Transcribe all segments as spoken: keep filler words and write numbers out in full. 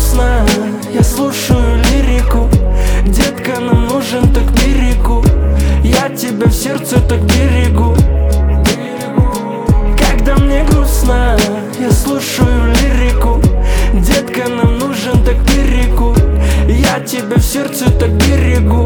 грустно, я слушаю лирику. Детка, нам нужен так берегу. Я тебя в сердце так берегу. Когда мне грустно, я слушаю лирику. Детка, нам нужен так берегу. Я тебя в сердце так берегу.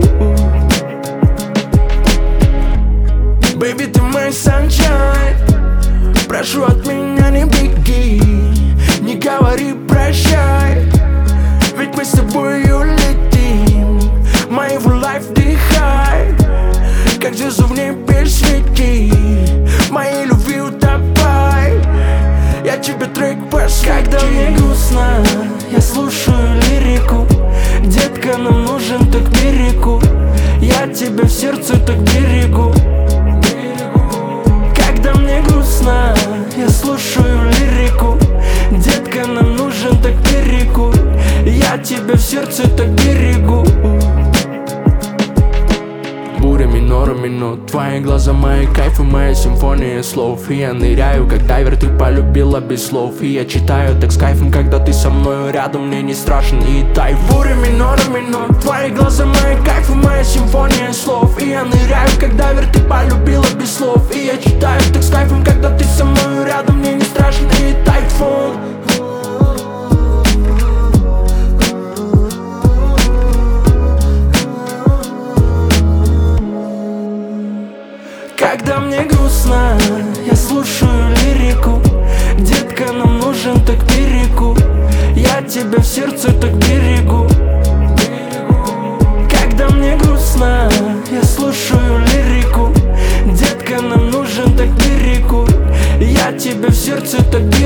Baby, ты мой sunshine. Прошу, от меня не беги, не говори прощай, ведь мы с тобою летим. Моего лайф вдыхай, как звезду в небе свети. Моей любви утопай, я тебе трек посвящу. Когда мне грустно, я слушаю лирику. Детка, нам нужен так берегу. Я тебя в сердце так берегу. Когда мне грустно, я слушаю лирику. Детка, нам нужен так берегу. Я тебя в сердце так берегу. Буря минора минут, твои глаза мои кайфы, моя симфония слов. И я ныряю, как дайвер, ты полюбила без слов. И я читаю так с кайфом, когда ты со мною рядом, мне не страшен и тайф. Буря минора минут, твои глаза мои кайфы, моя симфония слов. И я ныряю, как дайвер, ты полюбила без слов. И я читаю так с кайфом, когда ты со мною рядом, мне не страшен и тайфун. Когда мне грустно, я слушаю лирику. Детка, нам нужен так берегу. Я тебя в сердце так берегу. Когда мне грустно, я слушаю лирику. Детка, нам нужен так берегу. Я тебя в сердце так берегу.